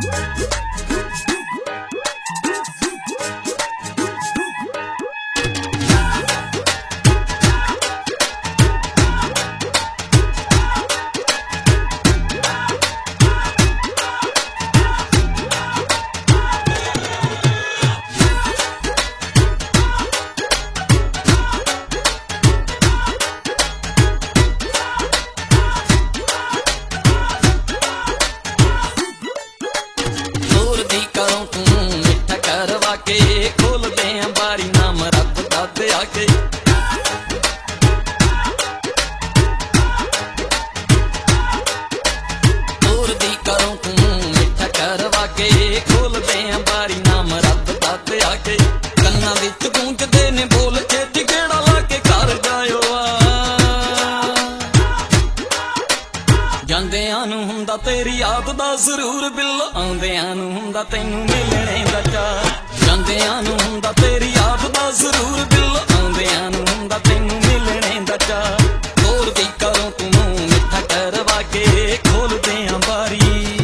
ਜਾਂਦਿਆਂ ਨੂੰ ਹੁੰਦਾ ਤੇਰੀ ਯਾਦ ਦਾ ਜ਼ਰੂਰ ਬਿੱਲ, ਆਉਂਦਿਆਂ ਨੂੰ ਹੁੰਦਾ ਤੈਨੂੰ ਮਿਲਣੇ ਦਾ ਚਾਅ। ਜਾਂਦਿਆਂ ਨੂੰ ਹੁੰਦਾ ਤੇਰੀ ਯਾਦ ਦਾ ਜ਼ਰੂਰ ਬਿੱਲ, ਆਉਂਦਿਆਂ ਨੂੰ ਹੁੰਦਾ ਤੈਨੂੰ ਮਿਲਣੇ ਦਾ ਚਾਅ। ਤੋਰਦੀ ਘਰੋਂ ਤੂੰ ਮੂੰਹ ਮਿੱਠਾ ਕਰਵਾ ਕੇ ਖੋਲਦੇ ਆਂ ਬਾਰੀ।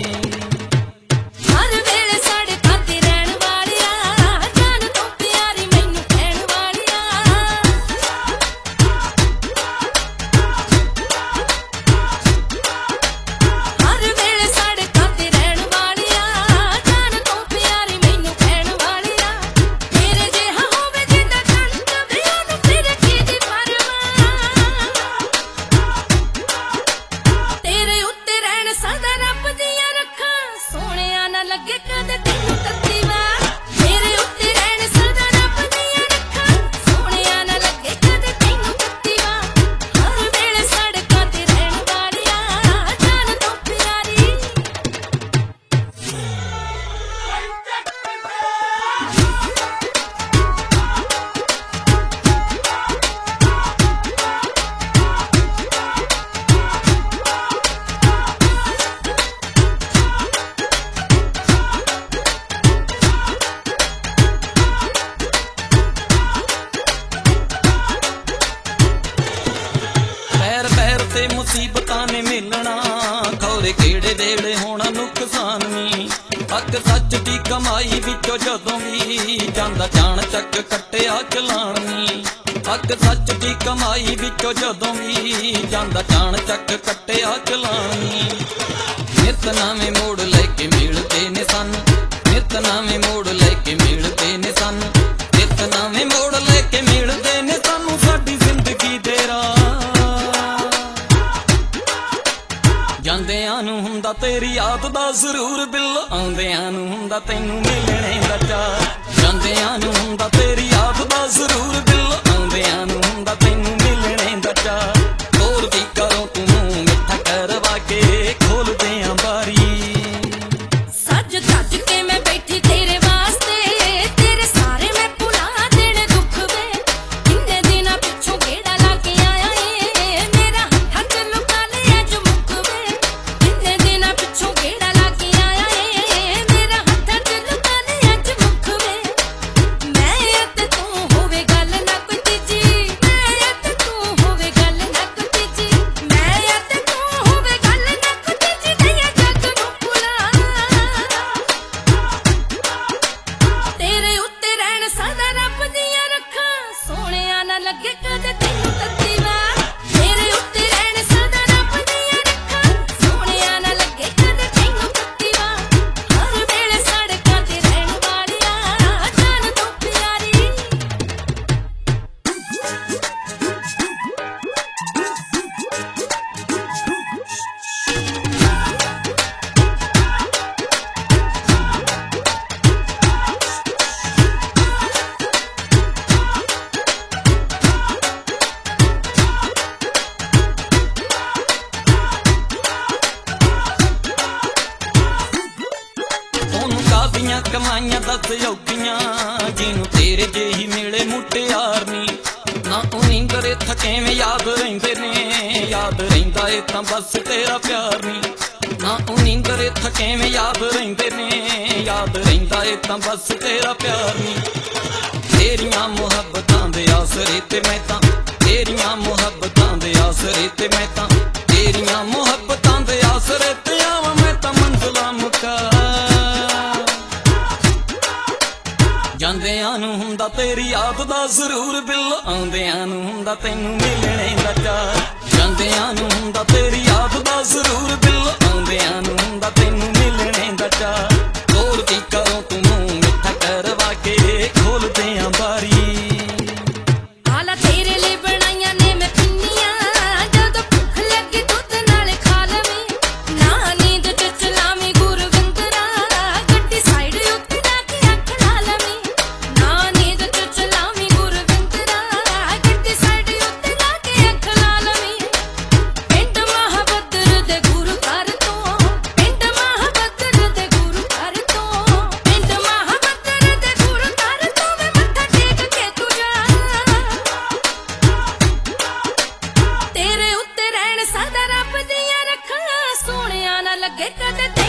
ਲੱਗੇ ਕਦੇ ਤੈਨੂੰ ਤੱਤੀ ਵਾਰ ਮੇਰੇ ਉੱਤੇ ਰਹਿਣ ਸਦਾ ਰੱਬ ਦੀਆਂ ਰੱਖਾਂ, ਸੋਹਣਿਆ ਨਾ ਲੱਗੇ ਕਦੇ ਤੈਨੂੰ ਤੱਤੀ ਵਾਰ। ਹਰ ਵੇਲੇ ਸੜਕਾਂ ਤੇ ਰਹਿਣ ਵਾਲਿਆ ਜਾਨ ਤੋਂ ਪਿਆਰੀ। ਮੁਸੀਬਤਾਂ ਨੇ ਮਿਲਣਾ ਖੌਰੇ ਕਿਹੜੇ ਦੇੜੇ ਹੋਣਾ ਨੁਕਸਾਨ ਨੀ। ਹੱਕ ਸੱਚ ਦੀ ਕਮਾਈ ਵਿੱਚੋਂ ਜਦੋਂ ਵੀ ਜਾਂਦਾ ਜਾਣ ਚੱਕ ਕੱਟਿਆ ਚਲਾਣ ਨੀ। ਹੱਕ ਸੱਚ ਦੀ ਕਮਾਈ ਵਿੱਚੋਂ ਜਦੋਂ ਵੀ ਜਾਂਦਾ ਜਾਣ ਚੱਕ ਕੱਟਿਆ ਚਲਾਣ ਨੀ। ਨਿਤ ਨਵੇਂ ਮੋੜ ਲੈ ਕੇ ਮਿਲਦੇ ਨੇ ਸਾਨੂੰ, ਨਿਤ ਨਵੇਂ ਮੋੜ ਲੈ ਕੇ ਮਿਲਦੇ ਨੇ ਸਾਨੂੰ, ਨਿਤ ਨਵੇਂ ਮੋੜ ਲੈ ਕੇ ਮਿਲਦੇ ਨੇ ਸਾਨੂੰ ਸਾਡੀ ਜ਼ਿੰਦਗੀ ਦੇ ਰਾਹ। ਜਾਂਦਿਆਂ ਨੂੰ ਹੁੰਦਾ ਤੇਰੀ ਯਾਦ ਦਾ ਜ਼ਰੂਰ ਬਿੱਲ, ਆਉਂਦਿਆਂ ਨੂੰ ਹੁੰਦਾ ਤੈਨੂੰ ਮਿਲਣੇ ਦਾ ਚਾਅ। ਜਾਂਦਿਆਂ ਨੂੰ ਹੁੰਦਾ ਤੇਰੀ ਯਾਦ ਦਾ ਜ਼ਰੂਰ ਬਿੱਲ, ਆਉਂਦਿਆਂ ਨੂੰ ਹੁੰਦਾ ਤੈਨੂੰ ਮਿਲਣੇ ਦਾ ਚਾਅ। ਤੋਰਦੀ ਘਰੋਂ ਤੂੰ ਮੂੰਹ ਮਿੱਠਾ ਕਰਵਾ ਕੇ ਖੋਲਦੇ ਆਂ ਬਾਰੀ। ਸੱਜ ਧੱਜ ਕੇ ਮੈਂ ਬੈਠੀ ਤੇਰੇ ਵਾਸਤੇ, ਤੇਰੇ ਸਾਰੇ ਮੈਂ ਭੁਲਾ ਦੇਣੇ ਦੁੱਖ ਵੇ। ਕਿੰਨੇ ਦਿਨਾਂ ਪਿੱਛੋਂ ਗੇੜਾ ਲਾ ਕੇ ਆਇਆ ਏ, ਮੇਰਾ ਹੱਥਾਂ ਚ ਲੁਕਾ ਲਿਆ ਜੋ ਮੁੱਕ ਵੇ। ਕਿੰਨੇ ਦਿਨਾਂ ਪਿੱਛੋਂ ਗੇੜਾ ਲਾ ਕੇ ਆਇਆ ਏ, ਮੇਰਾ ਹੱਥਾਂ ਚ ਲੁਕਾ ਲਿਆ ਜੋ ਮੁੱਕ ਵੇ। ਮੈਂ ਤੇ ਤੂੰ ਹੋਵੇ ਗੱਲ ਨਾ ਕੋਈ ਤੀਜੀ, ਮੈਂ ਤੇ ਤੂੰ ਹੋਵੇ ਗੱਲ ਨਾ ਕੋਈ ਤੀਜੀ, ਮੈਂ ਤੇ ਤੂੰ ਹੋਵੇ ਗੱਲ ਨਾ ਕੋਈ ਤੀਜੀ, ਦਇਆ ਜੱਗ ਨੂੰ ਭੁਲਾ। ਤੇਰੇ ਉੱਤੇ ਰਹਿਣ ਸਦਾ ਰੱਬ ਦੀਆਂ ਰੱਖਾਂ, ਸੋਹਣਿਆ ਨਾ ਲੱਗੇ ਕਦੇ ਤੈਨੂੰ ਤੱਤੀ ਵਾਰ ਮੇਰੇ ਉੱਤੇ ਰਹਿਣ ਸਦਾ ਰੱਬ ਦੀਆਂ ਰੱਖਾਂ, ਸੋਹਣਿਆ ਨਾ ਲੱਗੇ ਕਦੇ ਤੈਨੂੰ ਤੱਤੀ ਵਾਰ। ਹਰ ਵੇਲੇ ਸੜਕਾਂ ਤੇ ਰਹਿਣ ਵਾਲਿਆ ਜਾਨ ਤੋਂ ਪਿਆਰੀ। ਉਹਨੂੰ ਕਾਹਦੀਆਂ ਕਮਾਈਆਂ ਦੱਸ ਔਖੀਆਂ, ਜਿਹਨੂੰ ਤੇਰੇ ਜਿਹੀ ਮਿਲੇ ਮੁਟਿਆਰ ਨੀ। ਨਾ ਉਹ ਨੀਂਦਰੇ ਥਕੇਵੇਂ ਯਾਦ ਰਹਿੰਦੇ ਨੇ, ਯਾਦ ਰਹਿੰਦਾ ਏ ਤਾਂ ਬਸ ਤੇਰਾ ਪਿਆਰ ਨੀ। ਨਾ ਉਹ ਨੀਂਦਰੇ ਥਕੇਵੇਂ ਯਾਦ ਰਹਿੰਦੇ ਨੇ, ਯਾਦ ਰਹਿੰਦਾ ਏ ਤਾਂ ਬਸ ਤੇਰਾ ਪਿਆਰ ਨੀ। ਤੇਰੀਆਂ ਮੁਹੱਬਤਾਂ ਦੇ ਆਸਰੇ ਤੇ ਮੈਂ ਤਾਂ, ਤੇਰੀਆਂ ਮੁਹੱਬਤਾਂ ਦੇ ਆਸਰੇ ਤੇ ਮੈਂ ਤਾਂ, ਤੇਰੀਆਂ ਮੁਹੱਬਤਾਂ ਦੇ ਆਸਰੇ ਤੇ ਆਵਾਂ ਮੈਂ ਤਾਂ ਮੰਜ਼ਿਲਾਂ ਮੁਕਾ। ਤੇਰੀ ਯਾਦ ਦਾ ਜ਼ਰੂਰ ਬਿੱਲ ਆਉਂਦਿਆਂ ਨੂੰ ਹੁੰਦਾ ਤੈਨੂੰ ਮਿਲਣੇ ਦਾ ਚਾਅ ਜਾਂਦਿਆਂ ਨੂੰ ਹੁੰਦਾ ਤੇਰੀ ਯਾਦ ਦਾ ਜ਼ਰੂਰ ਬਿੱਲ ਆਉਂਦਿਆਂ ਨੂੰ ਹੁੰਦਾ ਤੈਨੂੰ ਮਿਲਣੇ ਦਾ ਚਾਅ ਹੋਰ ਕੀ ਕਰੋ ਤੂੰ ਮੂੰਹ ਮਿੱਠਾ ਕਰਵਾ ਕੇ ਖੋਲਦੇ ਆਂ ਬਾਰੀ ਹਾਲਾ ਤੇਰੇ ਲਈ ਬਣਾਈਆਂ ਨੇ ਮੈਂ ਪਿੰਨੀਆਂ ਜਦੋਂ ਭੁੱਖ ਲੱਗੀ ਦੁੱਧ ਨਾਲ ਖਾ ਲਵੀਂ ਨਾ ਨੀਂਦ ਚ ਚਲਾਵੀਂ ਗੁਰਵਿੰਦਰਾ ਗੱਡੀ ਸਾਈਡ ਉੱਤੇ ਲਾ ਕੇ ਅੱਖ ਲਾ ਲਵੀਂ ਨਾ ਨੀਂਦ ਚ ਚਲਾਵੀਂ ਗੁਰਵਿੰਦਰਾ ਗੱਡੀ ਸਾਈਡ ਉੱਤੇ ਲਾ ਕੇ ਅੱਖ ਲਾ ਲਵੀਂ ਪਿੰਡ ਮਹਾਬੱਦਰ ਦੇ ਗੁਰੂ ਘਰ ਤੋਂ ਪਿੰਡ ਮਹਾਬੱਦਰ ਦੇ ਗੁਰੂ ਘਰ ਤੋਂ ਪਿੰਡ ਮਹਾਬੱਦਰ ਦੇ ਗੁਰੂ ਘਰ ਤੋਂ ਮੈਂ ਮੱਥਾ ਟੇਕ ਕੇ ਤੂੰ ਜਾ ਤੇਰੇ ਉੱਤੇ ਰਹਿਣ ਸਦਾ ਰੱਬ ਦੀਆਂ ਰੱਖਾਂ ਸੋਹਣਿਆ ਨਾ ਲੱਗੇ ਕਦੇ